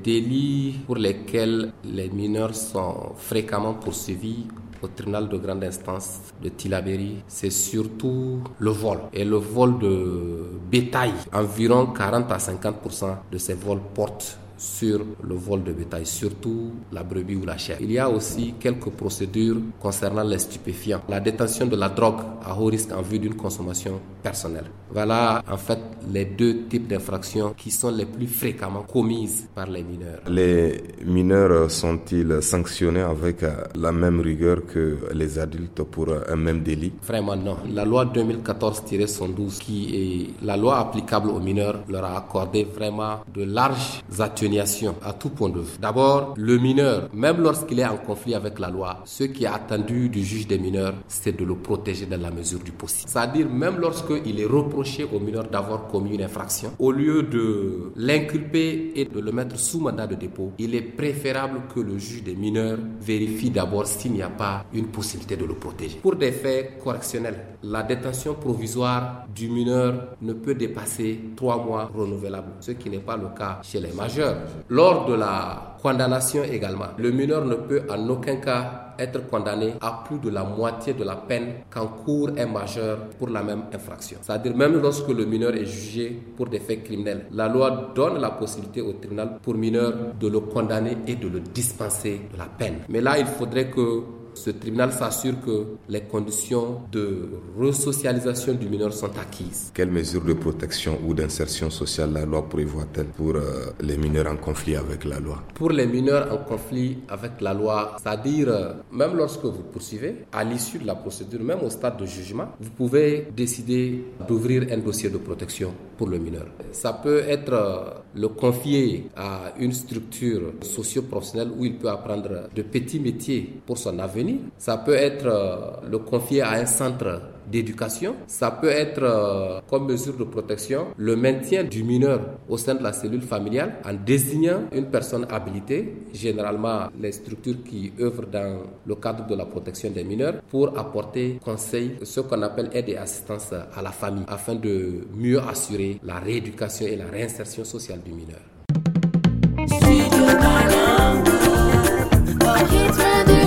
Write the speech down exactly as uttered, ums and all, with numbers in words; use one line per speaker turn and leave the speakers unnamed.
délits pour lesquels les mineurs sont fréquemment poursuivis au tribunal de grande instance de Tillabéri, c'est surtout le vol et le vol de bétail. Environ quarante à cinquante pour cent de ces vols portent sur le vol de bétail, surtout la brebis ou la chèvre. Il y a aussi quelques procédures concernant les stupéfiants, la détention de la drogue à haut risque en vue d'une consommation personnelle. Voilà en fait les deux types d'infractions qui sont les plus fréquemment commises par les mineurs.
Les mineurs sont-ils sanctionnés avec la même rigueur que les adultes pour un même délit?
Vraiment non. La loi deux mille quatorze cent douze, qui est la loi applicable aux mineurs, leur a accordé vraiment de larges atténuations à tout point de vue. D'abord, le mineur, même lorsqu'il est en conflit avec la loi, ce qui est attendu du juge des mineurs, c'est de le protéger dans la mesure du possible. C'est-à-dire, même lorsqu'il est reproché au mineur d'avoir commis une infraction, au lieu de l'inculper et de le mettre sous mandat de dépôt, il est préférable que le juge des mineurs vérifie d'abord s'il n'y a pas une possibilité de le protéger. Pour des faits correctionnels, la détention provisoire du mineur ne peut dépasser trois mois renouvelables, ce qui n'est pas le cas chez les majeurs. Lors de la condamnation également, le mineur ne peut en aucun cas être condamné à plus de la moitié de la peine qu'encourt un majeur pour la même infraction. C'est-à-dire même lorsque le mineur est jugé pour des faits criminels, la loi donne la possibilité au tribunal pour mineur de le condamner et de le dispenser de la peine. Mais là, il faudrait que ce tribunal s'assure que les conditions de resocialisation du mineur sont acquises.
Quelles mesures de protection ou d'insertion sociale la loi prévoit-elle pour euh, les mineurs en conflit avec la loi?
Pour les mineurs en conflit avec la loi, c'est-à-dire euh, même lorsque vous poursuivez, à l'issue de la procédure, même au stade de jugement, vous pouvez décider d'ouvrir un dossier de protection pour le mineur. Ça peut être euh, le confier à une structure socio-professionnelle où il peut apprendre de petits métiers pour son avenir. Ça peut être euh, le confier à un centre d'éducation. Ça peut être, euh, comme mesure de protection, le maintien du mineur au sein de la cellule familiale en désignant une personne habilitée, généralement les structures qui œuvrent dans le cadre de la protection des mineurs, pour apporter conseil, ce qu'on appelle aide et assistance à la famille, afin de mieux assurer la rééducation et la réinsertion sociale du mineur.